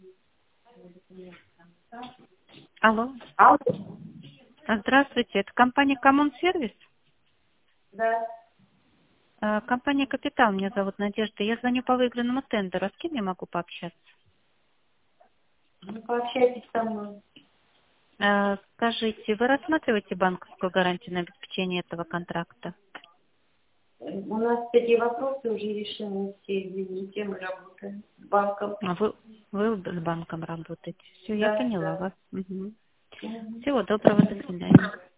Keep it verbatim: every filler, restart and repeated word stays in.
Алло. Алло. А, Здравствуйте, это компания Коммунсервис? Да. А, Компания Капитал, меня зовут Надежда. Я звоню по выигранному тендеру. А с кем я могу пообщаться? Ну, пообщайтесь со мной. А, Скажите, вы рассматриваете банковскую гарантию на обеспечение этого контракта? У нас такие вопросы уже решены все, извините, мы работаем с банком. А вы, вы с банком работаете? Все, я Да, поняла да. вас. Мгм. Мгм. Всего доброго, до свидания.